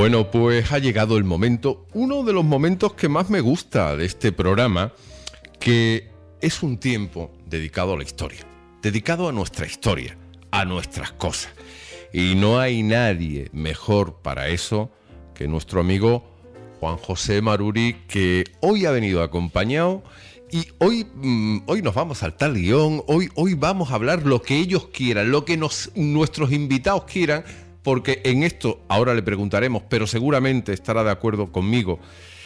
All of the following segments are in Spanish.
Bueno, pues ha llegado el momento, uno de los momentos que más me gusta de este programa, que es un tiempo dedicado a la historia, dedicado a nuestra historia, a nuestras cosas. Y no hay nadie mejor para eso que nuestro amigo Juan José Maruri, que hoy ha venido acompañado y hoy nos vamos a saltar el guión, hoy vamos a hablar lo que ellos quieran, lo que nuestros invitados quieran, porque en esto ahora le preguntaremos, pero seguramente estará de acuerdo conmigo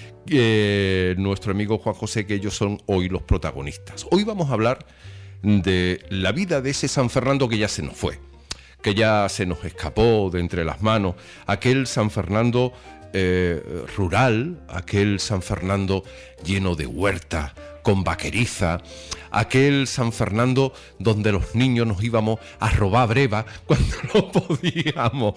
nuestro amigo Juan José, que ellos son hoy los protagonistas. Hoy vamos a hablar de la vida de ese San Fernando que ya se nos fue, que ya se nos escapó de entre las manos, aquel San Fernando rural, aquel San Fernando lleno de huerta, con vaqueriza, aquel San Fernando donde los niños nos íbamos a robar breva cuando no podíamos.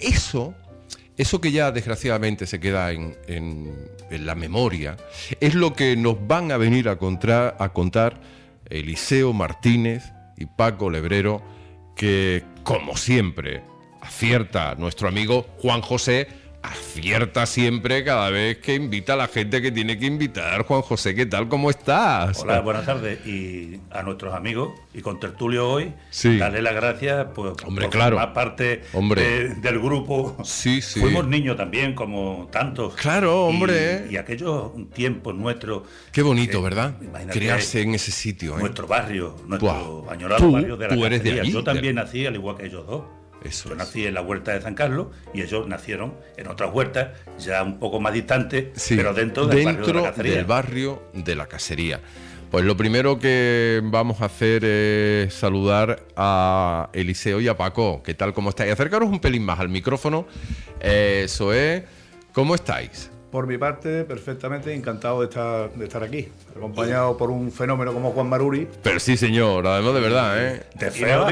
Eso que ya desgraciadamente se queda en la memoria, es lo que nos van a venir a contar Eliseo Martínez y Paco Lebrero, que como siempre acierta nuestro amigo Juan José, acierta siempre cada vez que invita a la gente que tiene que invitar. Juan José, ¿qué tal? ¿Cómo estás? Hola, buenas tardes. Y a nuestros amigos y con tertulio hoy, sí, darle las gracias por claro, formar parte del grupo. Sí. Fuimos niños también, como tantos. Claro, hombre. Y aquellos tiempos nuestros. Qué bonito, ¿verdad? Crearse en ese sitio. Nuestro barrio, nuestro añorado barrio de la Cacería. Eres de allí. Yo también nací, al igual que ellos dos. Yo nací en la huerta de San Carlos y ellos nacieron en otras huertas ya un poco más distantes, sí, pero dentro del barrio de la Cacería. Pues lo primero que vamos a hacer es saludar a Eliseo y a Paco. ¿Qué tal? ¿Cómo estáis? Acercaros un pelín más al micrófono. Eso es. ¿Cómo estáis? Por mi parte, perfectamente encantado de estar aquí, acompañado por un fenómeno como Juan Maruri. Pero sí, señor, además de verdad, ¿eh? De feo.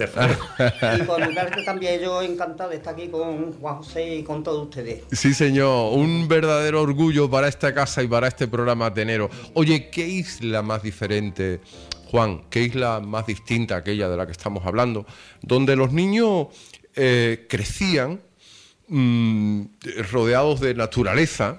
Y por mi parte también yo encantado de estar aquí con Juan José y con todos ustedes. Sí, señor, un verdadero orgullo para esta casa y para este programa atenero. Oye, ¿qué isla más diferente, Juan? ¿Qué isla más distinta a aquella de la que estamos hablando? Donde los niños crecían rodeados de naturaleza,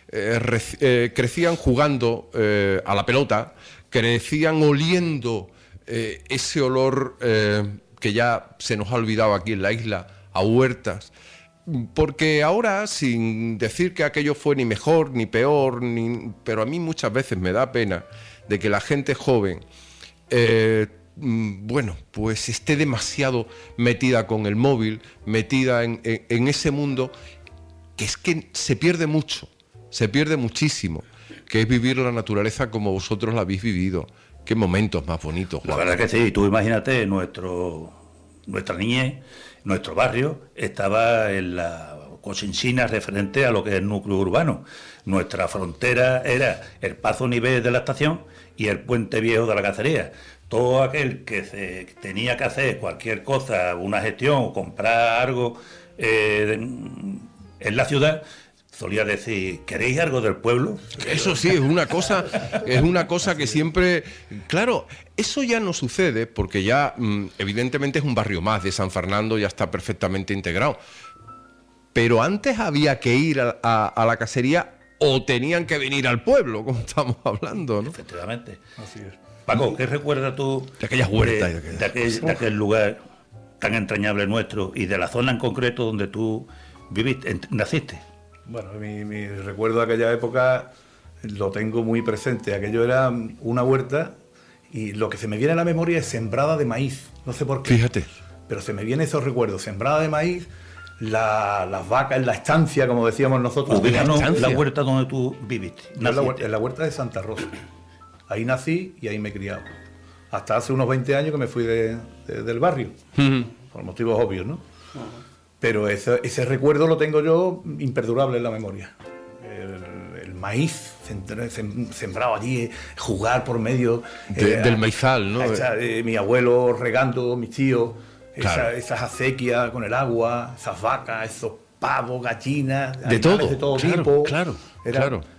crecían jugando a la pelota, crecían oliendo ese olor que ya se nos ha olvidado aquí en la isla, a huertas, porque ahora, sin decir que aquello fue ni mejor ni peor, pero a mí muchas veces me da pena de que la gente joven pues esté demasiado metida con el móvil, metida en ese mundo, que es que se pierde mucho, se pierde muchísimo, que es vivir la naturaleza como vosotros la habéis vivido. Qué momentos más bonitos, Juan. La verdad que sí, tú imagínate, nuestra niñez, nuestro barrio estaba en la Cochinchina referente a lo que es el núcleo urbano. Nuestra frontera era el Pazo Nivel de la estación y el Puente Viejo de la Cacería. Todo aquel que tenía que hacer cualquier cosa, una gestión o comprar algo en la ciudad, solía decir: ¿queréis algo del pueblo? Eso sí, es una cosa que siempre... Claro, eso ya no sucede porque ya evidentemente es un barrio más de San Fernando, ya está perfectamente integrado. Pero antes había que ir a la cacería o tenían que venir al pueblo, como estamos hablando, ¿no? Efectivamente. Así es. Paco, ¿qué recuerdas tú de aquellas huertas de aquel lugar tan entrañable nuestro y de la zona en concreto donde tú naciste? Bueno, mi recuerdo de aquella época lo tengo muy presente. Aquello era una huerta y lo que se me viene a la memoria es sembrada de maíz. No sé por qué. Fíjate. Pero se me vienen esos recuerdos. Sembrada de maíz, las vacas en la estancia, como decíamos nosotros. La huerta donde tú viviste. En la huerta de Santa Rosa. Ahí nací y ahí me he criado. Hasta hace unos 20 años que me fui del barrio, por motivos obvios, ¿no? Pero ese recuerdo lo tengo yo imperdurable en la memoria. El maíz sembrado allí, jugar por medio... del maizal, ¿no? Mi abuelo regando, mis tíos, claro. Esas acequias con el agua, esas vacas, esos pavos, gallinas... De todo tipo. claro.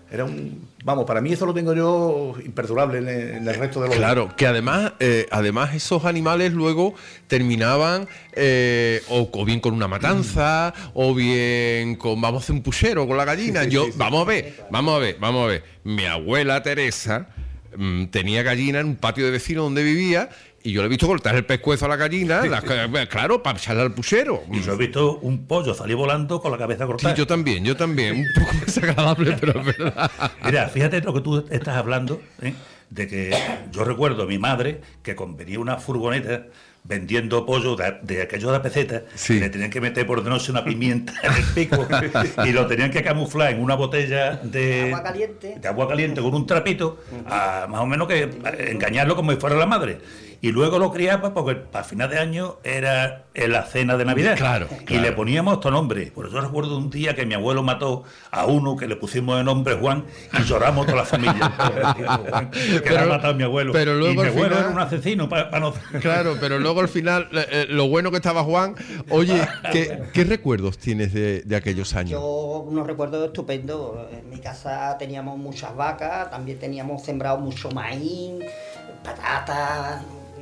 Era vamos, para mí eso lo tengo yo imperdurable en el resto de los... Claro, que además esos animales luego terminaban o bien con una matanza, o bien con vamos a hacer un puchero con la gallina. Vamos a ver. Mi abuela Teresa tenía gallina en un patio de vecino donde vivía, y yo le he visto cortar el pescuezo a la gallina, claro, para echarle al puchero. Y yo he visto un pollo salir volando con la cabeza cortada. Sí, yo también, un poco desagradable, pero es verdad. Mira, fíjate lo que tú estás hablando, de que yo recuerdo a mi madre que venía una furgoneta vendiendo pollo de aquello de peseta, sí. Y le tenían que meter por de noche una pimienta en el pico y lo tenían que camuflar en una botella de agua caliente con un trapito, más o menos que engañarlo como si fuera la madre. Y luego lo criaba porque para final de año era en la cena de Navidad. Claro. Y le poníamos estos nombres. Por eso recuerdo un día que mi abuelo mató a uno que le pusimos de nombre Juan y lloramos toda la familia. Que le ha matado a mi abuelo. Pero luego y mi abuelo final, era un asesino. No... Claro, pero luego al final, lo bueno que estaba Juan. Oye, ¿qué recuerdos tienes de aquellos años? Yo unos recuerdos estupendos. En mi casa teníamos muchas vacas, también teníamos sembrado mucho maíz, patatas,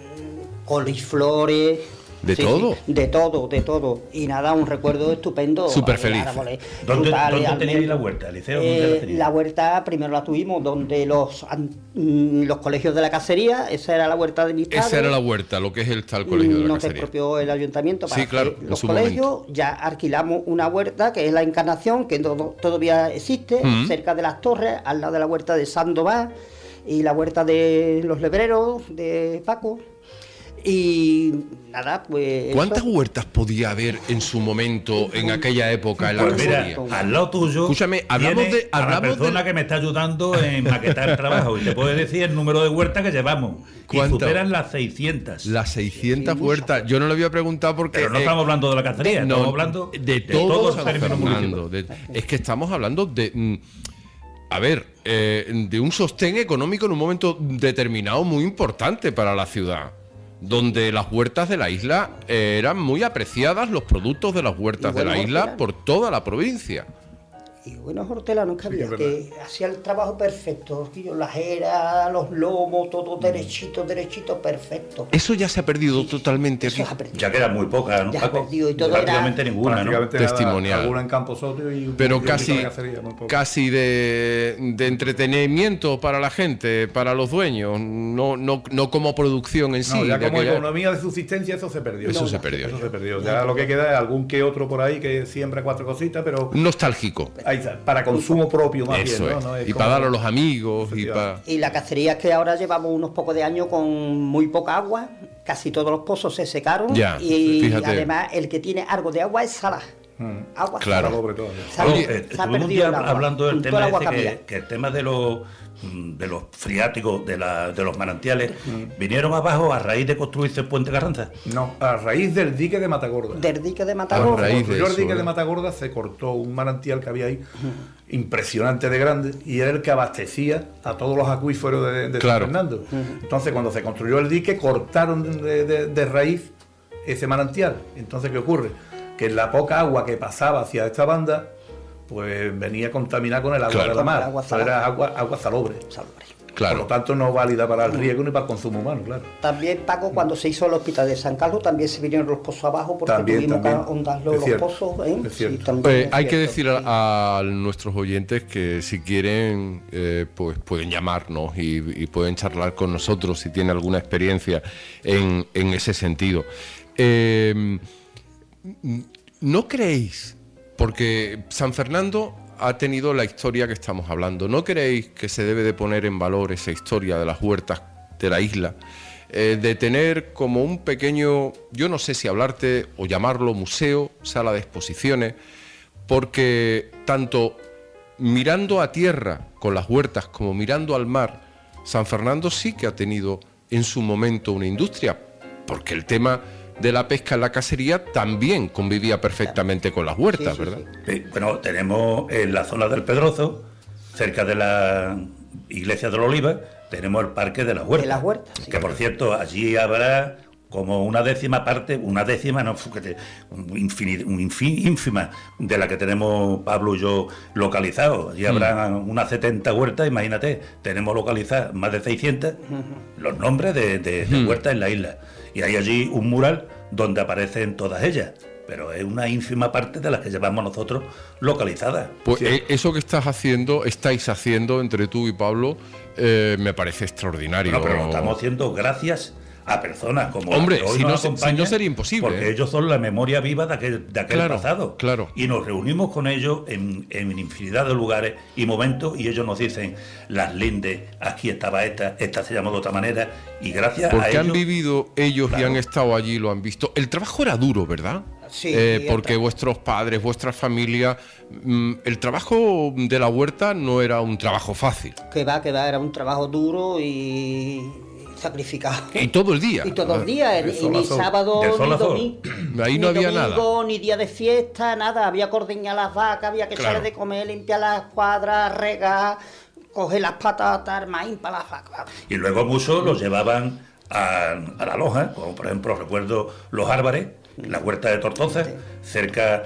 coliflores. ¿De todo? Sí, de todo. Y nada, un recuerdo estupendo. Súper feliz. ¿Dónde teníais la huerta, Eliseo? La huerta primero la tuvimos donde los colegios de la cacería, esa era la huerta de mis padres. Esa era la huerta, lo que es el colegio de la nos cacería. Nos expropió el ayuntamiento para hacer los colegios. Ya alquilamos una huerta que es la Encarnación, que todavía existe, cerca de las Torres, al lado de la huerta de Sandoval y la huerta de los Lebreros de Paco. Y nada, pues... ¿Cuántas huertas podía haber en su momento, en aquella época, en la cacería? Mira, al lado tuyo, escúchame, hablamos de la persona que me está ayudando en maquetar el trabajo, y te puede decir el número de huertas que llevamos. Y superan las 600. Las 600 huertas. Yo no le había preguntado porque... Pero no estamos hablando de la cacería, estamos hablando de todo San Fernando. Es que estamos hablando de... de un sostén económico en un momento determinado muy importante para la ciudad, donde las huertas de la isla eran muy apreciadas, los productos de las huertas de la isla por toda la provincia. Y buenos hortelanos que había, que hacían el trabajo perfecto, las eras, los lomos, todo derechito, perfecto. Eso ya se ha perdido totalmente aquí. Ya quedan muy pocas, ¿no? Ya se ha perdido y todo prácticamente era... ninguna, ¿no? Testimonial. Alguna en Campo Soto y pero casi de entretenimiento para la gente, para los dueños, no como producción en sí. Ya como economía de subsistencia eso se perdió. Eso se perdió. Ya lo que queda es algún que otro por ahí que siembra 4 cositas, pero... Nostálgico. Para consumo propio más eso bien, es. ¿no? Y para darlo a los amigos y la cacería es que ahora llevamos unos pocos de años con muy poca agua, casi todos los pozos se secaron y además el que tiene algo de agua es Salah. Agua claro. Estuvimos un día hablando del tema que el tema de los friáticos, de los manantiales, vinieron abajo a raíz de construirse el puente Carranza. No, a raíz del dique de Matagorda. Del dique de Matagorda. El dique de Matagorda se cortó un manantial que había ahí, impresionante de grande, y era el que abastecía a todos los acuíferos de San Fernando. Entonces, cuando se construyó el dique, cortaron de raíz ese manantial. Entonces, ¿qué ocurre? Que la poca agua que pasaba hacia esta banda, pues venía contaminada con el agua de la mar. Era agua salobre. Por lo tanto, no válida para el riego ni para el consumo humano, claro. También, Paco, cuando se hizo el hospital de San Carlos, también se vinieron los pozos abajo porque tuvimos que ahondar los pozos. Sí, hay que decir a nuestros oyentes que si quieren, pues pueden llamarnos y pueden charlar con nosotros si tienen alguna experiencia en ese sentido. ¿No creéis, porque San Fernando ha tenido la historia que estamos hablando, ¿no creéis que se debe de poner en valor esa historia de las huertas de la isla? De tener como un pequeño, yo no sé si hablarte o llamarlo museo, sala de exposiciones, porque tanto mirando a tierra con las huertas como mirando al mar, San Fernando sí que ha tenido en su momento una industria, porque el tema de la pesca en la cacería también convivía perfectamente con las huertas, ¿verdad? Sí, bueno, tenemos en la zona del Pedrozo, cerca de la iglesia de la Oliva, tenemos el parque de las huertas. De las huertas, que por cierto, allí habrá como una décima parte, ínfima de la que tenemos Pablo y yo localizados. Y habrá unas 70 huertas, imagínate, tenemos localizadas más de 600 los nombres de huertas en la isla. Y hay allí un mural donde aparecen todas ellas. Pero es una ínfima parte de las que llevamos nosotros localizadas. Pues eso que estáis haciendo entre tú y Pablo, me parece extraordinario. No, pero lo estamos haciendo gracias a personas como hombre, hoy si nos no acompañan, sería imposible. Porque ellos son la memoria viva de aquel Claro, pasado. claro. Y nos reunimos con ellos en infinidad de lugares y momentos, y ellos nos dicen, las lindes, aquí estaba esta se llamó de otra manera, y gracias a ellos... Porque han vivido ellos Claro. y han estado allí, lo han visto. El trabajo era duro, ¿verdad? Sí, porque vuestros padres, vuestra familia, el trabajo de la huerta no era un trabajo fácil. Que va, era un trabajo duro y sacrificado. Y todo el día. Y todo el día, De y sol a ni sol. sábado, De sol ni a sol. domingo. Ahí no ni había domingo, ni día de fiesta, nada. Había que ordeñar las vacas, había que Claro. echarle de comer, limpiar las cuadras, regar, coger las patatas, el maíz para las vacas. Y luego muchos los llevaban a la loja, como por ejemplo recuerdo los Álvarez, la huerta de Tortosa, cerca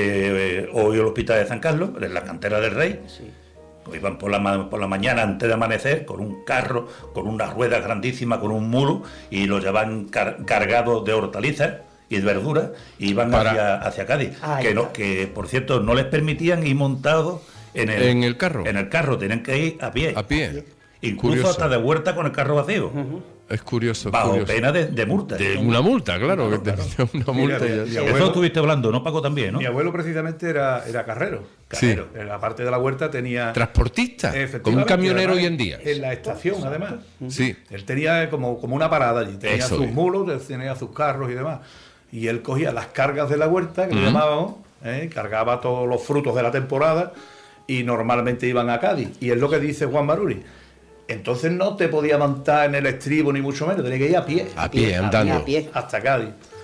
de hoy el hospital de San Carlos, en la cantera del Rey. Sí. Iban por la mañana antes de amanecer con un carro, con una rueda grandísima, con un mulo, y lo llevaban cargados de hortalizas y de verduras, y iban hacia Cádiz. Ay, Que por cierto no les permitían ir montados en el carro. En el carro, tenían que ir a pie. A pie. Incluso Curioso. hasta de huerta con el carro vacío. Es curioso. Bajo curioso. pena de multa. De una multa, claro. Que una multa. Mira, ya. mi Eso estuviste hablando, ¿no, Paco, también, no? Mi abuelo precisamente era carrero. Sí. En la parte de la huerta tenía... Transportista. Como un Efectivamente, camionero además, hoy en día. En la estación, además. Sí. Él tenía como una parada allí. Tenía Eso sus es. mulos, tenía sus carros y demás. Y él cogía las cargas de la huerta, que le llamábamos, cargaba todos los frutos de la temporada y normalmente iban a Cádiz. Y es lo que dice Juan Maruri. Entonces no te podía montar en el estribo ni mucho menos, tenía que ir a pie. A pie, andando. A pie. Hasta Cádiz.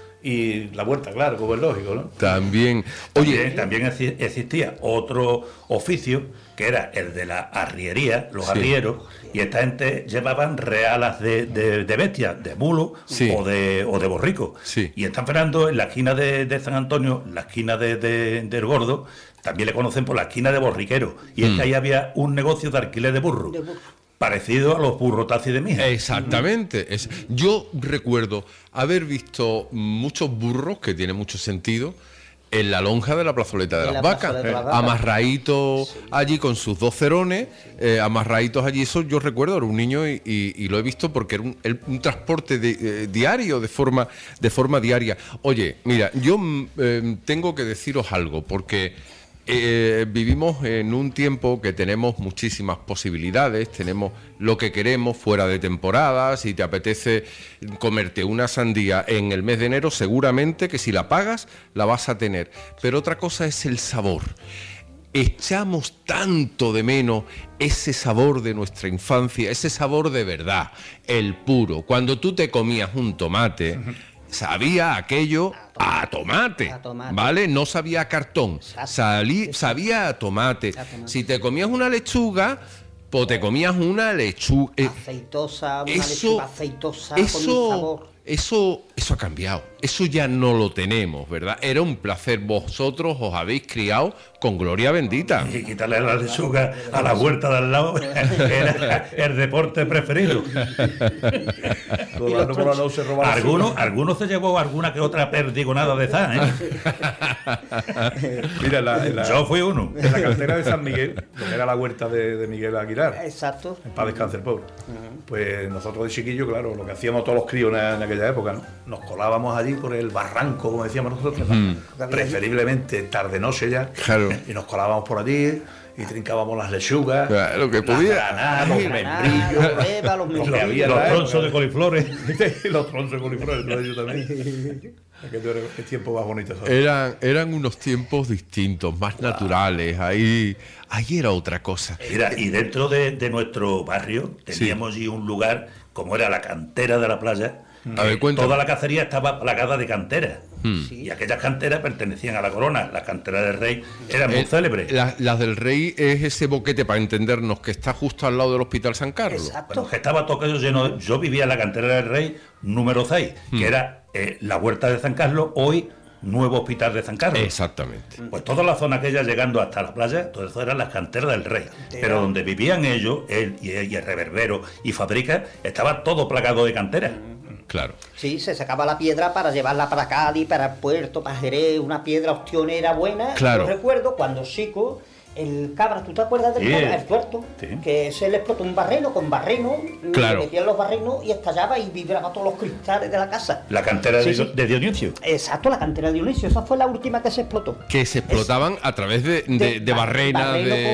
Y la huerta, claro, como es lógico, ¿no? También. Oye, También existía otro oficio que era el de la arriería, los Sí. arrieros, y esta gente llevaban realas de bestias, de mulo Sí. o de borrico. Sí. Y en San Fernando, en la esquina de San Antonio, la esquina del Gordo, también le conocen por la esquina de Borriquero. Y es que ahí había un negocio de alquiler de burro, De burro. parecido a los burros taxis de Mija. exactamente. Yo recuerdo haber visto muchos burros, que tiene mucho sentido, en la lonja de la plazoleta de En las la vacas, plazoleta de las vacas. amarraditos allí con sus dos cerones, amarraditos allí. Eso yo recuerdo, era un niño y lo he visto porque era un transporte diario, de forma diaria. Oye, mira, yo tengo que deciros algo, porque vivimos en un tiempo que tenemos muchísimas posibilidades, tenemos lo que queremos fuera de temporada. Si te apetece comerte una sandía en el mes de enero, seguramente que si la pagas la vas a tener, pero otra cosa es el sabor. Echamos tanto de menos ese sabor de nuestra infancia, ese sabor de verdad, el puro. Cuando tú te comías un tomate, sabía aquello a tomate, A tomate. ¿vale? No sabía a cartón, sabía a tomate. A tomate. Si te comías una lechuga, pues te comías una lechuga. Aceitosa, una lechuga aceitosa con un sabor. Eso ha cambiado. Eso ya no lo tenemos, ¿verdad? Era un placer. Vosotros os habéis criado con gloria bendita. Y quitarle la lechuga a la huerta de al lado era el deporte preferido. Rodando por la noche, robar Algunos se llevó alguna que otra perdigonada de esa, ¿eh? Mira, Yo fui uno. en la cantera de San Miguel, que era la huerta de Miguel Aguilar, Exacto. en paz descanse el pobre. Pues nosotros de chiquillos, claro, lo que hacíamos todos los críos en aquella época, ¿no? Nos colábamos allí por el barranco, como decíamos nosotros, preferiblemente tarde-noche ya, Claro. y nos colábamos por allí y trincábamos las lechugas, Lo que las podía. granadas, los Granada, membrillos, los bebas, los lo que membrillos. había en Los la tronzos de época. coliflores. Los tronzos de coliflores, todo ello también. Qué tiempo más bonito eso. Eran unos tiempos distintos, más naturales. Ahí era otra cosa. Mira, y dentro de nuestro barrio teníamos allí un lugar, como era la cantera de la playa, A ver, cuéntame. Toda la cacería estaba plagada de canteras. Sí. Y aquellas canteras pertenecían a la corona. Las canteras del rey eran muy célebres. Las del Rey es ese boquete, para entendernos, que está justo al lado del Hospital San Carlos. Exacto. Bueno, que estaba todo aquello lleno. Yo vivía en la cantera del rey número 6, que era la huerta de San Carlos, hoy nuevo hospital de San Carlos. Exactamente. Pues toda la zona aquella llegando hasta la playa, todo eso eran las canteras del rey. Pero donde vivían ellos, él y el reverbero y fábrica, estaba todo plagado de canteras. Claro. Sí, se sacaba la piedra para llevarla para Cádiz, para el puerto, para Jerez, una piedra ostionera buena. Claro. Yo recuerdo cuando chico, el cabra, ¿tú te acuerdas del Sí. cabra? El tuerto, Sí. que se le explotó un barreno con barreno, Claro. metían los barrenos y estallaba y vibraba todos los cristales de la casa. La cantera Sí, de, sí. de Dionisio. Exacto, la cantera de Dionisio, esa fue la última que se explotó. Que se explotaban a través de barrena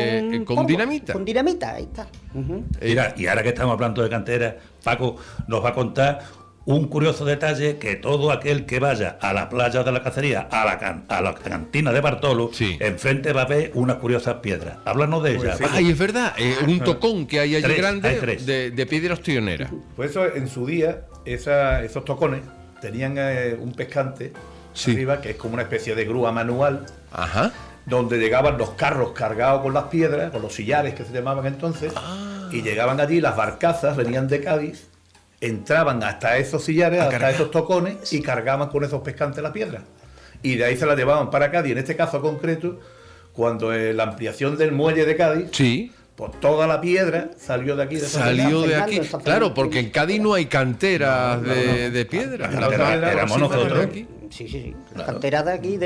con dinamita. Con dinamita, ahí está. Ujú. Mira, y ahora que estamos hablando de cantera, Paco nos va a contar un curioso detalle, que todo aquel que vaya a la playa de la Cacería, a la cantina de Bartolo, Sí. enfrente va a ver unas curiosas piedras. Háblanos de ellas. sí. Paco. Ay, es verdad, un tocón que hay allí Tres, grande hay tres. de piedra ostionera. Pues eso, en su día, esos tocones tenían un pescante Sí. arriba, que es como una especie de grúa manual, Ajá. donde llegaban los carros cargados con las piedras, con los sillares que se llamaban entonces, y llegaban allí, las barcazas venían de Cádiz, entraban hasta esos sillares, hasta cargar. esos tocones, y cargaban con esos pescantes la piedra. Y de ahí se la llevaban para Cádiz, en este caso concreto, cuando la ampliación del muelle de Cádiz, Sí. pues toda la piedra salió de aquí. De esa Salió de Fernando, aquí. San Fernando. Claro, porque en Cádiz no hay canteras de piedra. La Las cantera éramos cositas de nosotros. aquí. Sí, sí, sí. La cantera de aquí,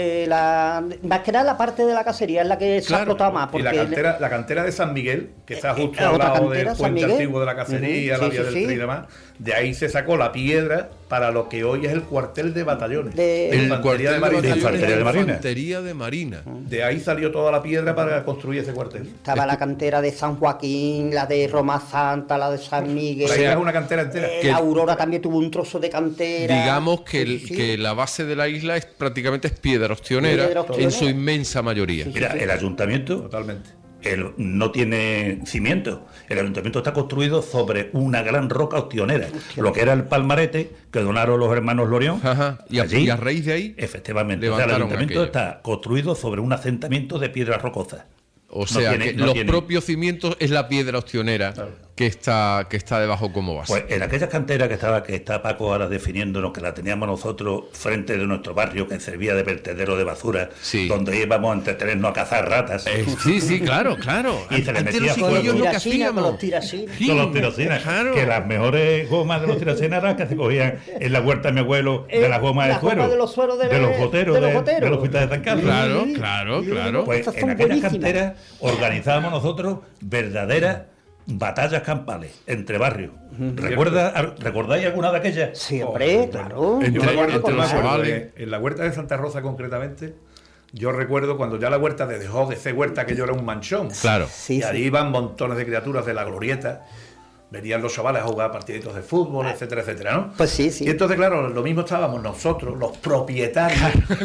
más que nada la parte de la cacería es la que se ha Claro. explotado más. Y Porque la cantera de San Miguel, que está justo otra al lado cantera, del San puente Miguel. antiguo de la cacería, Ujú, la sí, vía sí, del sí. tren y demás, de ahí se sacó la piedra para lo que hoy es el cuartel de batallones. De- El cuartel de Marina. Infantería de Marina. Infantería de Marina. De ahí salió toda la piedra para construir ese cuartel. estaba la cantera de San Joaquín, la de Roma Santa, la de San Miguel. O sea, es una cantera entera. que- La Aurora también tuvo un trozo de cantera. Digamos que, Sí, sí, sí. que la base de la isla es prácticamente piedra ostionera, Piedra ostionera. en su inmensa mayoría. Mira, el ayuntamiento Totalmente. no tiene cimiento. El ayuntamiento está construido sobre una gran roca ostionera, lo que era el palmarete que donaron los hermanos Lorión. Ajá. Y Allí, a raíz de ahí, efectivamente, o sea, el levantaron ayuntamiento aquello. está construido sobre un asentamiento de piedras rocosas. O No sea, tiene- que no los tiene- propios cimientos es la piedra ostionera que está debajo como base. Pues en aquellas canteras que está Paco ahora definiéndonos, que la teníamos nosotros frente de nuestro barrio, que servía de vertedero de basura, Sí. donde íbamos a entretenernos a cazar ratas. Sí, sí, claro, claro. Y se le Antes metía los fuego. chiquillos lo que Tiracina, con hacíamos. los tiracines. Sí, Con los tiracines, claro. que las mejores gomas de los tiracines eran que se cogían en la huerta de mi abuelo de las gomas de las gomas suero, de los sueros de los goteros, de los de goteros. los hospitales de San Carlos. Claro, Sí. claro, Sí, claro. Pues Estas en son aquellas buenísimas. canteras organizábamos nosotros verdaderas batallas campales entre barrios. ¿Recordáis alguna de aquellas? Siempre, claro. Entre- Yo me acuerdo, entre yo me los acuerdo chavales. que en la huerta de Santa Rosa concretamente, yo recuerdo cuando ya la huerta dejó de ser huerta, que yo era un manchón. Claro. Sí, Y sí. allí iban montones de criaturas de la glorieta, venían los chavales a jugar partiditos de fútbol, etcétera, etcétera, ¿no? Pues sí, sí. Y entonces, claro, lo mismo estábamos nosotros, los propietarios,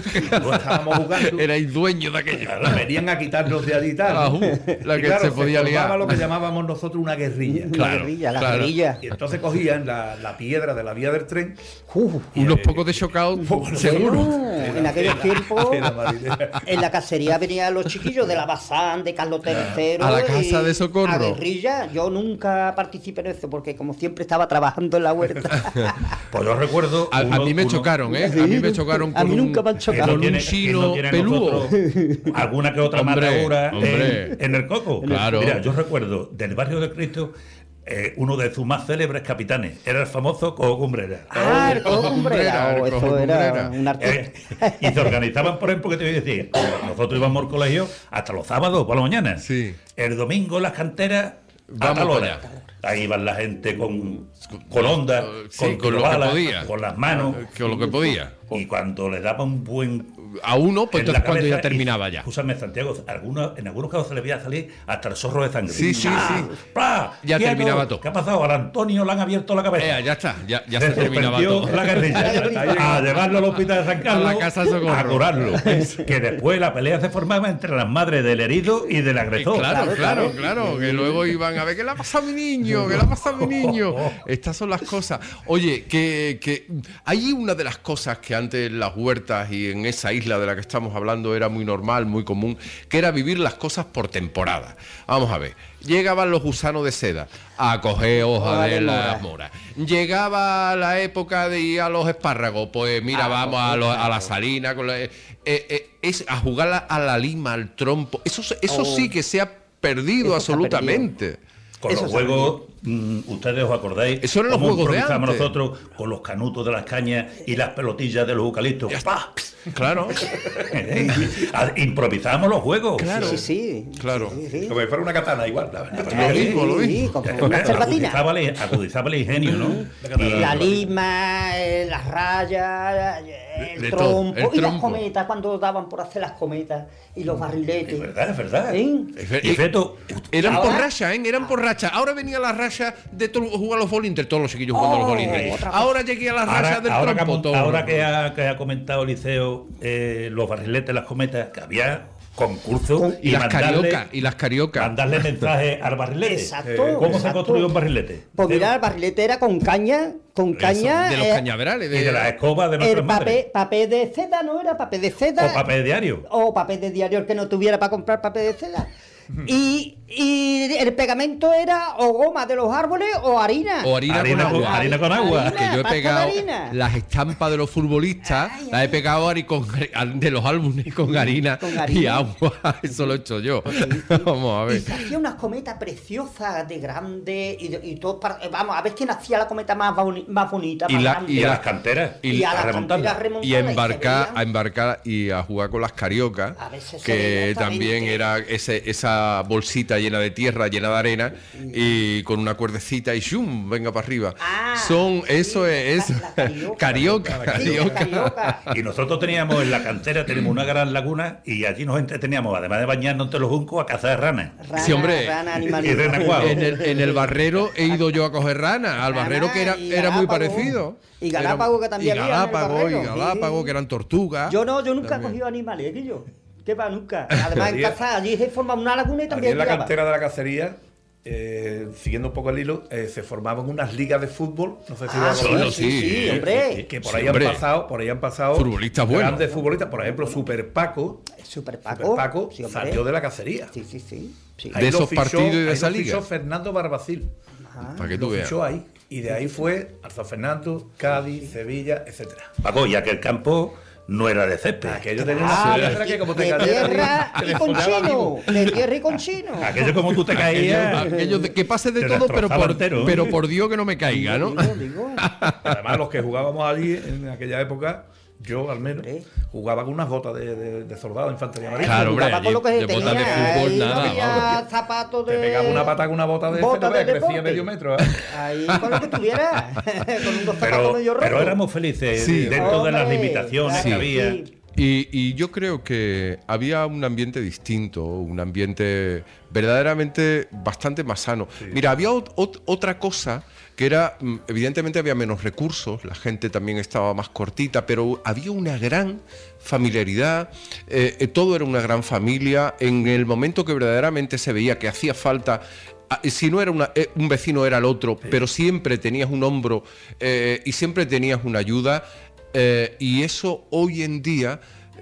no estábamos jugando, Erais dueños de aquello. claro, venían a quitarnos de allí y tal. Ajú, la Y que claro, se podía formaba liar. lo que llamábamos nosotros una guerrilla. La Claro, guerrilla, la claro. guerrilla. Y entonces cogían la piedra de la vía del tren. y, Unos pocos de chocados, seguro. Bueno, en aquellos tiempos, Era marinera. en la cacería venían los chiquillos de la Bazán, de Carlos III. A la casa y de socorro. A guerrilla. Yo nunca participé en eso porque como siempre estaba trabajando en la huerta. Pues yo recuerdo... A mí me chocaron, ¿eh? A mí me chocaron A mí con nunca me han un, chocado. con un chino peludo. Alguna que otra Hombre, matadura hombre. en el coco. Claro. Mira, yo recuerdo del barrio de Cristo, uno de sus más célebres capitanes era el famoso Coco Cumbrera. Ah, el cojo Cumbrera, cumbrera. el cojo Eso era cumbrera. un artista. Y se organizaban, por ejemplo, que te voy a decir, nosotros íbamos al colegio hasta los sábados por la mañana. Sí. El domingo en las canteras, Vamos a tal para hora. allá. Ahí iban la gente con ondas, Sí, con lo que balas, podía. con las manos. Con lo que podía. y cuando le daba un buen... A uno, pues en la entonces cuando ya cabeza, terminaba ya. Escúchame, Santiago, en algunos casos se le veía salir hasta el zorro de sangre. Sí, sí, sí. ¡Plah! Ya ¡Quieto! terminaba todo. ¿Qué ha pasado? Al Antonio le han abierto la cabeza. Ya está, ya se terminaba suspendió todo. la guerrilla. A llevarlo al hospital de San Carlos. A la casa de socorro. A curarlo. Que después la pelea se formaba entre las madres del herido y del agresor. Claro, que luego iban a ver qué le ha pasado a mi niño, qué le ha pasado a mi niño. Estas son las cosas. Oye, que hay una de las cosas que antes en las huertas y en esa isla de la que estamos hablando era muy normal, muy común, que era vivir las cosas por temporada. Vamos a ver, llegaban los gusanos de seda a coger hojas de las moras. Llegaba la época de ir a los espárragos, pues mira, vamos a la salina, es a jugar a la lima, al trompo. Eso sí que se ha perdido absolutamente. Con los juegos, ustedes os acordáis, eso eran los juegos de antes. Nosotros con los canutos de las cañas y las pelotillas de los eucaliptos. Claro. Improvisábamos los juegos. Claro. Sí. Claro. Como si fuera una katana igual. Lo mismo. Como una cervatina. Agudizaba el ingenio, ¿no? La lima, las rayas, el trompo. Y las cometas, cuando daban por hacer las cometas y los barriletes. Es verdad. Y Feto, eran por racha, eran por racha. Ahora venía la racha de jugar a los bolinter, todos los chiquillos jugando a los bolinter. Ahora llegué a la racha del trompo. Ahora que ha comentado Eliseo los barriletes, las cometas, que había concursos y las cariocas. Mandarle mensajes al barrilete. Exacto. ¿Cómo se construyó un barrilete? Pues mira, el barrilete era con caña. De los cañaverales. Y de las escobas de nuestras madres. Papel de seda, ¿no era? Papel de seda. O papel de diario. O papel de diario el que no tuviera para comprar papel de seda. Y el pegamento era o goma de los árboles o harina. O harina con agua. Que yo he pegado las estampas de los futbolistas, las he pegado de los álbumes con harina y agua. Eso lo he hecho yo. Vamos a ver. Y se hacía unas cometas preciosas de grande y todo. Vamos, a ver quién hacía la cometa más bonita. Y las canteras. Y a las canteras remontadas. Y a embarcar y a jugar con las cariocas. Que también era esa bolsita llena de tierra, llena de arena y con una cuerdecita y ¡shum! Venga para arriba. Eso es carioca. Y nosotros teníamos en la cantera, tenemos una gran laguna y allí nos entreteníamos, además de bañarnos entre los juncos, a cazar ranas. Sí, hombre. Y renacuados. En el barrero he ido yo a coger ranas, al barrero que era muy parecido. Y Galápago que también había. Galápago, que eran tortugas. Yo nunca he cogido animales, que yo. ¿Qué va? Nunca. Además, en casa, allí se forma una laguna y también. En la cantera de la cacería, siguiendo un poco el hilo, se formaban unas ligas de fútbol. No sé si sí, hombre. Que por ahí han pasado futbolistas buenos. Grandes futbolistas. Por ejemplo, Super Paco sí, salió de la cacería. Sí. De esos partidos y de esa liga. Fichó Fernando Barbacil. Para que tú veas. Fichó ahí. Y de ahí fue Arza Fernando, Cádiz, Sevilla, etcétera. Paco, ya que el campo no era de césped. Aquello tenía una piedra que como te de tierra y con chino. De tierra y con chino. Aquello como tú te caías. Aquello que pase de todo, pero por Dios que no me caiga, ¿no? Digo. Además, los que jugábamos allí en aquella época, yo al menos, jugaba con unas botas de soldado de infantería marina. Claro, hombre, con lo que de botas de fútbol, nada. Zapatos de... Te pegaba una pata con una bota de deporte. Crecía medio metro. Ahí con lo que tuviera. Con unos zapatos medio rotos. Pero éramos felices dentro de las limitaciones que había. Y yo creo que había un ambiente distinto, un ambiente verdaderamente bastante más sano. Sí. Mira, había otra cosa que era, evidentemente había menos recursos, la gente también estaba más cortita, pero había una gran familiaridad, todo era una gran familia. En el momento que verdaderamente se veía que hacía falta, si no era un vecino era el otro, pero siempre tenías un hombro y siempre tenías una ayuda. Y eso hoy en día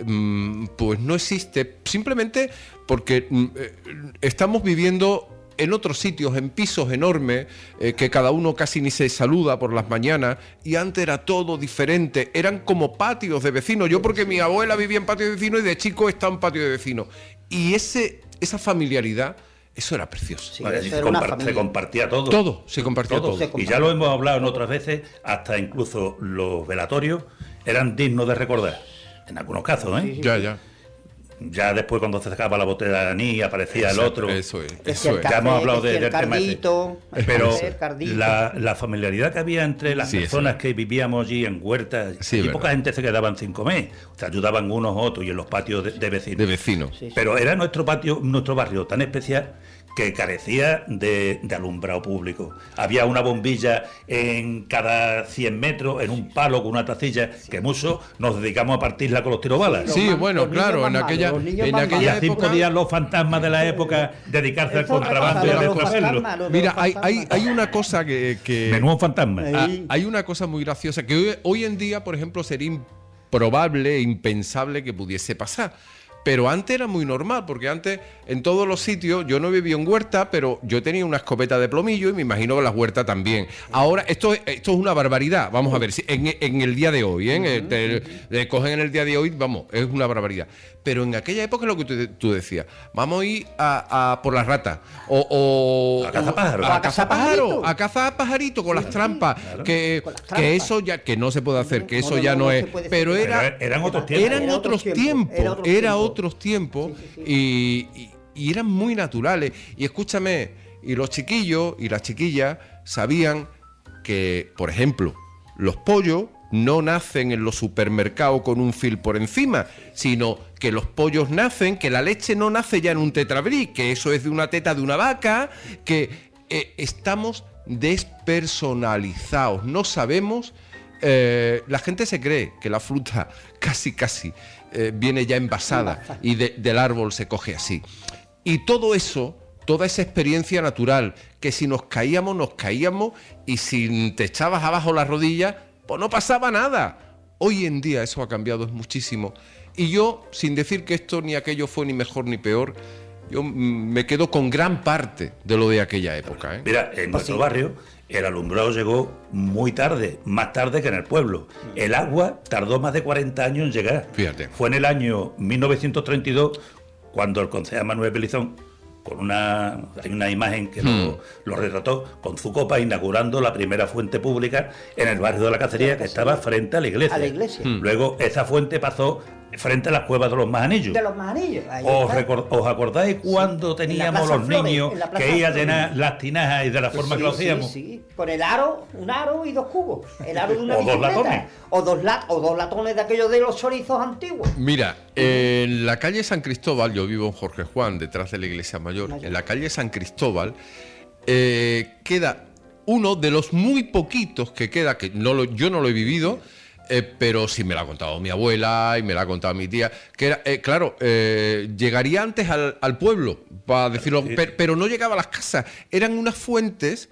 pues no existe, simplemente porque estamos viviendo en otros sitios, en pisos enormes, que cada uno casi ni se saluda por las mañanas, y antes era todo diferente, eran como patios de vecinos. Yo porque mi abuela vivía en patio de vecinos y de chico estaba en patio de vecinos, y esa familiaridad, eso era precioso. Sí, se compartía todo. Todo, se compartía todo. Y ya lo hemos hablado en otras veces, hasta incluso los velatorios eran dignos de recordar. En algunos casos, ¿eh? Ya. Ya después, cuando se sacaba la botella de anís, aparecía el otro. Eso es. Ya hemos hablado del tema cardito, pero cardito. la familiaridad que había entre las personas que vivíamos allí en huertas, y poca gente se quedaban sin comer, se ayudaban unos a otros y en los patios de vecinos. De vecinos. Sí, sí. Pero era nuestro barrio tan especial que carecía de alumbrado público. Había una bombilla en cada 100 metros, en un palo con una tacilla, que muchos nos dedicamos a partirla con los tirobalas. Sí, bueno, claro, en aquella Y así época podían los fantasmas de la época dedicarse al contrabando y a deshacerlo. Mira, hay una cosa que Menudo fantasma. hay una cosa muy graciosa que hoy en día, por ejemplo, sería improbable, impensable que pudiese pasar. Pero antes era muy normal, porque antes en todos los sitios, yo no vivía en huerta, pero yo tenía una escopeta de plomillo y me imagino que las huertas también. Ahora, esto es una barbaridad, vamos a ver, en el día de hoy, te cogen en el día de hoy, vamos, es una barbaridad. Pero en aquella época es lo que tú decías, vamos a ir a por las ratas, o a cazar pájaros. A cazar pajaritos con las trampas, claro. que eso ya que no se puede hacer, que eso ya no es. Pero eran otros tiempos. Eran otros tiempos y eran muy naturales. Y escúchame, y los chiquillos y las chiquillas sabían que, por ejemplo, los pollos no nacen en los supermercados con un fil por encima, sino que los pollos nacen, que la leche no nace ya en un tetrabric, que eso es de una teta de una vaca, que estamos despersonalizados, no sabemos. La gente se cree que la fruta casi viene ya envasada y del árbol se coge así. Y todo eso, toda esa experiencia natural, que si nos caíamos y si te echabas abajo las rodillas, pues no pasaba nada. Hoy en día eso ha cambiado muchísimo. Y yo, sin decir que esto ni aquello fue ni mejor ni peor, yo me quedo con gran parte de lo de aquella época, ¿eh? Mira, en nuestro barrio el alumbrado llegó muy tarde, más tarde que en el pueblo. El agua tardó más de 40 años en llegar. Fíjate. Fue en el año 1932 cuando el concejal Manuel Belizón, hay una imagen que lo retrató, con su copa inaugurando la primera fuente pública en el barrio de la Cacería, que estaba frente a la iglesia. Luego esa fuente pasó frente a las cuevas de los Majanillos. De los Majanillos. ¿Os acordáis cuando teníamos los niños que iban a llenar las tinajas y de la forma que lo hacíamos? Sí, con el aro, un aro y 2 cubos. El aro de una o 2 latones. O dos latones de aquellos de los chorizos antiguos. Mira, en la calle San Cristóbal, yo vivo en Jorge Juan, detrás de la iglesia mayor. En la calle San Cristóbal queda uno de los muy poquitos que queda, que yo no lo he vivido, pero sí me lo ha contado mi abuela y me lo ha contado mi tía, que era, claro, llegaría antes al pueblo, para decirlo, pero no llegaba a las casas. Eran unas fuentes,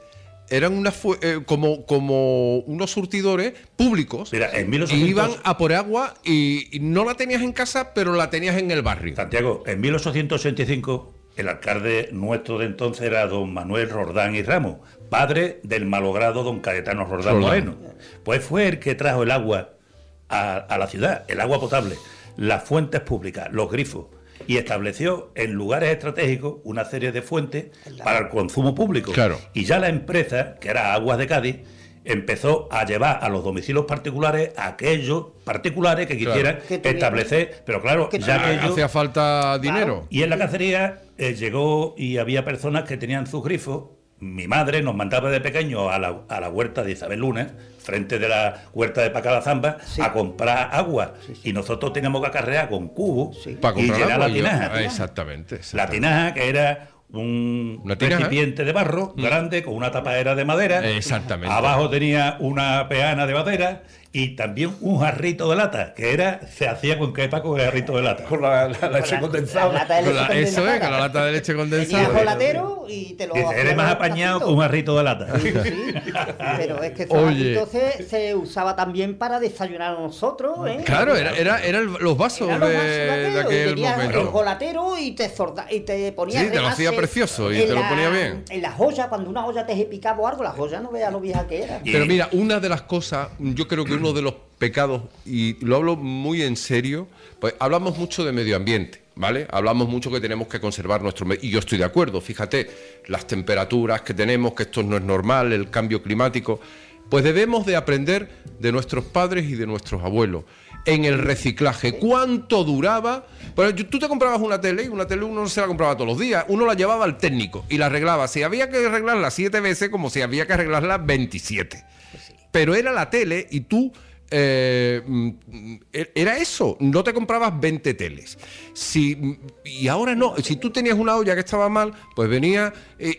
como unos surtidores públicos. Mira, en 1800... y iban a por agua y no la tenías en casa, pero la tenías en el barrio. Santiago, en 1885... el alcalde nuestro de entonces era don Manuel Roldán y Ramos, padre del malogrado don Cayetano Roldán Moreno. Pues fue el que trajo el agua a la ciudad, el agua potable, las fuentes públicas, los grifos, y estableció en lugares estratégicos una serie de fuentes para el consumo público. Claro. Y ya la empresa, que era Aguas de Cádiz, empezó a llevar a los domicilios particulares a aquellos particulares que quisieran establecer, pero claro, ya que ellos... hacía falta dinero. Y en la cacería llegó y había personas que tenían sus grifos. Mi madre nos mandaba de pequeño a la huerta de Isabel Luna, frente de la huerta de Pacalazamba, a comprar agua. Y nosotros teníamos que acarrear con cubos para y llenar agua, la tinaja. Exactamente. La tinaja, que era un recipiente de barro grande con una tapadera de madera. Exactamente. Abajo tenía una peana de madera y también un jarrito de lata, que se hacía con quepa con el jarrito de lata. Con la leche condensada. Eso es, con la lata de leche condensada. Tenías jolatero y te lo... Eres más apañado con un jarrito de lata. Sí. Pero es que entonces se usaba también para desayunar a nosotros, ¿eh? Claro, eran los vasos de aquel momento. El jolatero y te ponías... Sí, te lo hacía precioso y te lo ponía bien. En las ollas, cuando una olla te picaba o algo, las ollas no veas lo vieja que era. Pero mira, una de las cosas, yo creo que uno de los pecados, y lo hablo muy en serio, pues hablamos mucho de medio ambiente, ¿vale? Hablamos mucho que tenemos que conservar nuestro medio, y yo estoy de acuerdo, fíjate, las temperaturas que tenemos, que esto no es normal, el cambio climático, Pues debemos de aprender de nuestros padres y de nuestros abuelos. En el reciclaje, ¿cuánto duraba? Pues tú te comprabas una tele y una tele uno no se la compraba todos los días, uno la llevaba al técnico y la arreglaba. Si había que arreglarla 7 veces, como si había que arreglarla 27. Pero era la tele y tú... era eso, no te comprabas 20 teles. Y ahora no, si tú tenías una olla que estaba mal, pues venía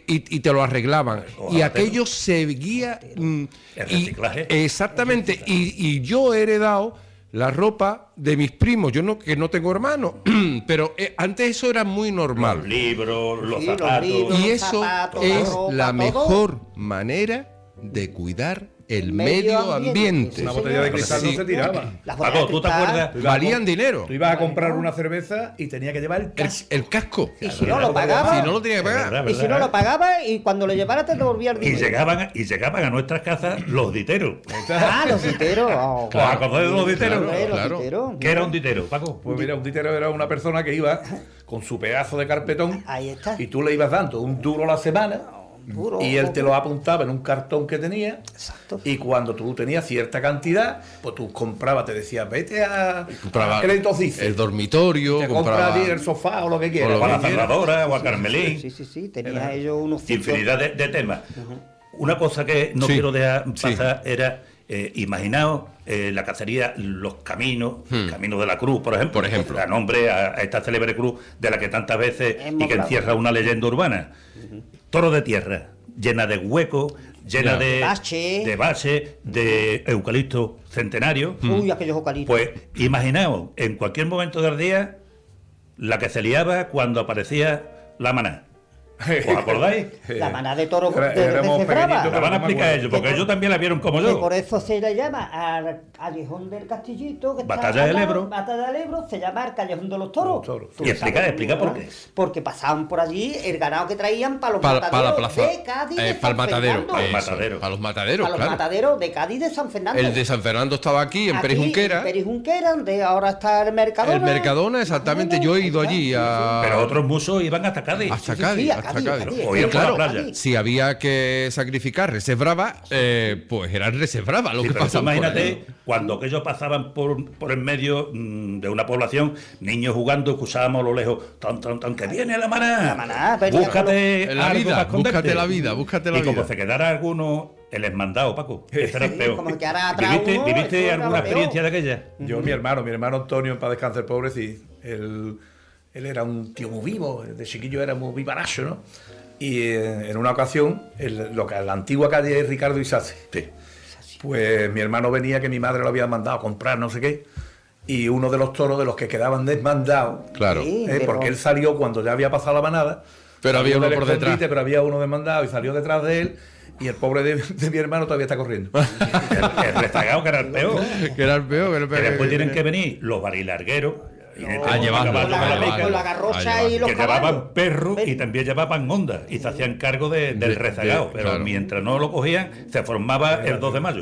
y te lo arreglaban. Y aquello seguía... el reciclaje. Exactamente, y yo he heredado la ropa de mis primos, que no tengo hermanos, pero antes eso era muy normal. Los libros, los Sí, zapatos. los Y eso zapatos, es la ropa, la todo. mejor manera de cuidar el medio ambiente. Una botella de cristal no Sí. se tiraba. Las Paco, botellas de ¿tú te cristal, acuerdas? Valían dinero. Tú ibas a comprar una cerveza y tenía que llevar el El, casco. el casco. Y si no lo pagaba, Si no lo tenía que pagar. verdad, y si no lo pagaba, y cuando lo llevara te devolvía el Y dinero. llegaban a nuestras casas los diteros. Ah, los diteros. Oh, ¿Os acordáis de los diteros? hombre, los claro. diteros. ¿Qué era un ditero, Paco? Pues mira, un titero era una persona que iba con su pedazo de carpetón Ahí está. y tú le ibas dando un duro a la semana Puro, y él te lo apuntaba en un cartón que tenía. Exacto. Y cuando tú tenías cierta cantidad, pues tú comprabas, te decías, vete a Compraba Créditos Dice, el dormitorio, te compraba compras el sofá o lo que quieras. O lo O a la que quiera. Salvadora, o a Carmelín. Sí, tenía ellos unos ciclos. Infinidad de temas. Una cosa que no Sí, quiero dejar sí. pasar era, imaginaos la cacería, los caminos, el Camino de la Cruz, por ejemplo. Por ejemplo. Da nombre a esta célebre cruz de la que tantas veces Hemos y que hablado. encierra una leyenda urbana. Toro de tierra, llena de huecos, llena Ya. de baches, de eucalipto centenario. Uy, aquellos eucaliptos. Pues imaginaos, en cualquier momento del día, la que se liaba cuando aparecía la maná. ¿Os acordáis? La manada de toros Éramos de Cebraba. pequeñitos, Me van a no me explicar acuerdo. ellos, porque ellos también la vieron como Que yo. por eso se le llama al Callejón del Castillito, que está Batalla al del lado, Ebro. Batalla del Ebro, se llama el Callejón de los Toros. Los toros. Tú Y explica sabes, por ¿no? qué. Porque pasaban por allí el ganado que traían para los para la mataderos plaza, de Cádiz de para el San matadero, Fernando. Para el eso, matadero. para los mataderos, Para los claro. mataderos de Cádiz de San Fernando. El de San Fernando estaba aquí, en Aquí, Pérez Junquera. En Pérez Junquera, donde ahora está el Mercadona. El Mercadona, exactamente. Yo he ido allí a... Pero otros musos iban hasta Cádiz. Hasta Sí, Cádiz, sí, a hasta Cádiz, Cádiz. Cádiz. O ir por la Claro, playa. si había que sacrificar reses bravas, pues eran reses bravas lo Sí, que pero tú pasaba. imagínate cuando aquellos pasaban por en medio de una población, niños jugando, escuchábamos a lo lejos, tan, que viene la maná. La maná, venía Búscate En la algo vida, para esconderte. búscate la vida, búscate la y como vida. se quedara alguno, el esmandado, Paco. Este era el Sí, peor. como que ahora atrás uno, ¿Viviste eso era alguna lo peor. experiencia de aquella? Yo, mi hermano Antonio, en paz descanse, el pobre, sí. Él era un tío muy vivo, de chiquillo era muy vivaracho, ¿no? Y en una ocasión, la antigua calle es Ricardo Isasi. Sí. Pues mi hermano venía, que mi madre lo había mandado a comprar, no sé qué, y uno de los toros de los que quedaban desmandados, Claro. Sí. pero- porque él salió cuando ya había pasado la manada, Pero había salió uno del por detrás. escondite, pero había uno desmandado y salió detrás de él, y el pobre de mi hermano todavía está corriendo. El rezagado, que era el peor. Que era el peor, que era el Que peor. después tienen que venir los barilargueros. A llevarlo, caballo a con la llevarlo. pica, Con la garrocha A y los que caballos. llevaban perros y también llevaban ondas y se hacían cargo del rezagado. Pero claro. mientras no lo cogían, se formaba el 2 de mayo.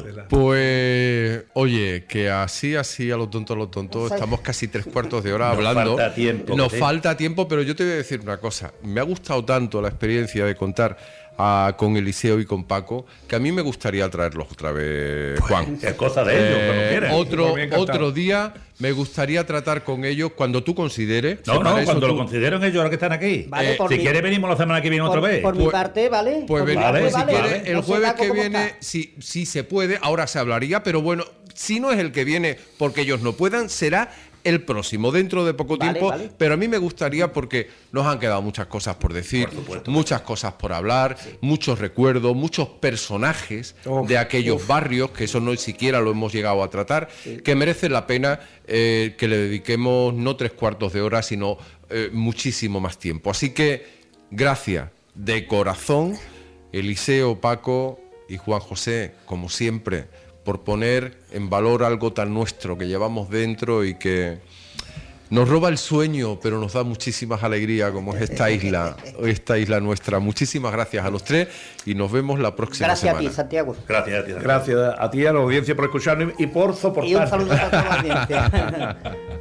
Pues, oye, que así, a lo tonto, estamos casi 3/4 de hora Nos hablando. falta tiempo, Nos sí. falta tiempo, pero yo te voy a decir una cosa. Me ha gustado tanto la experiencia de contar con Eliseo y con Paco, que a mí me gustaría traerlos otra vez, Juan. Es cosa de ellos, cuando quieran. Otro, Por mí encantado. otro día me gustaría tratar con ellos cuando tú consideres. No, Para eso cuando tú- lo consideren ellos, ahora que están aquí. Vale, por Si mi- quiere, venimos la semana que viene otra vez. Por mi Pues- parte, ¿vale? Pues Por mi venimos, vale, si parte, quiere, ¿vale? el No sé, jueves Paco, que ¿cómo viene, está? si se puede, ahora se hablaría, pero bueno, si no es el que viene porque ellos no puedan, será el próximo, dentro de poco Vale, tiempo, vale. pero a mí me gustaría porque nos han quedado muchas cosas por decir, muchas cosas por hablar, muchos recuerdos, muchos personajes Uf, de aquellos barrios, que eso no siquiera lo hemos llegado a tratar, que merece la pena que le dediquemos no 3/4 de hora, sino muchísimo más tiempo. Así que, gracias de corazón, Eliseo, Paco y Juan José, como siempre, por poner en valor algo tan nuestro que llevamos dentro y que nos roba el sueño, pero nos da muchísimas alegrías, como es esta isla nuestra. Muchísimas gracias a los tres y nos vemos la próxima Gracias semana. a ti, Santiago. Gracias a ti. Gracias a ti, a la audiencia, por escucharnos y por soportarnos. Y un saludo a toda la audiencia.